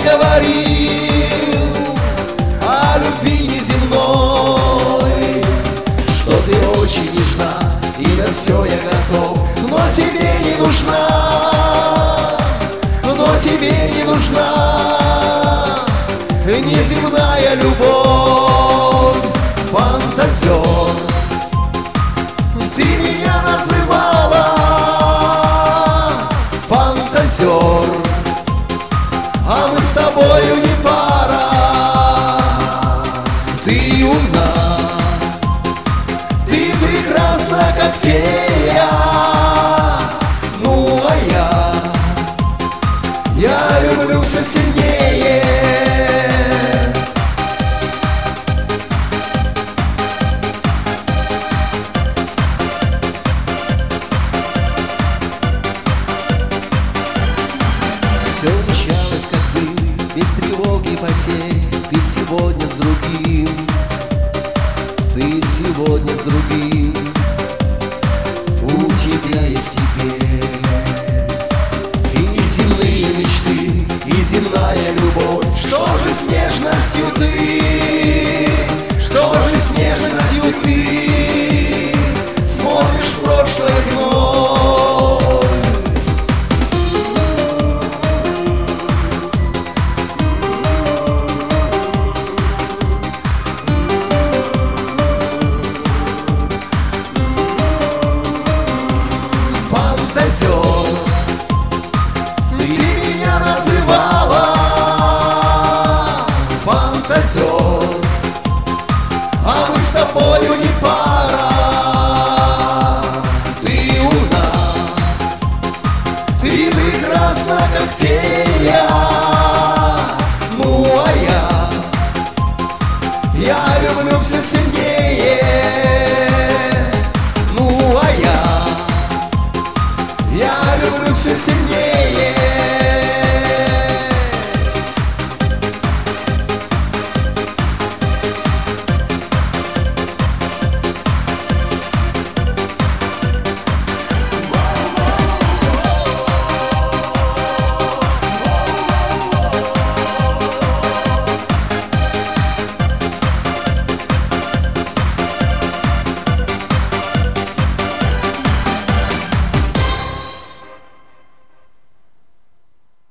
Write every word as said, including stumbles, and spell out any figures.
говорил о любви неземной, что ты очень нежна, и на все я готов, но тебе не нужна, но тебе не нужна неземная любовь, фантазер. Ты меня называла фантазер, а мы с тобою не пара. Ты умна, ты прекрасна, как фея, ну а я, я люблю все сильнее. Все мчалось, как ты, без тревоги и потерь. Ты сегодня с другим, ты сегодня с другим. У тебя есть теперь и земные мечты, и земная любовь. Что же с нежностью ты, что же с нежностью ты смотришь в прошлое вновь? Ты меня называла фантазер, а мы с тобою не пара. Ты умна, ты прекрасна, как фея.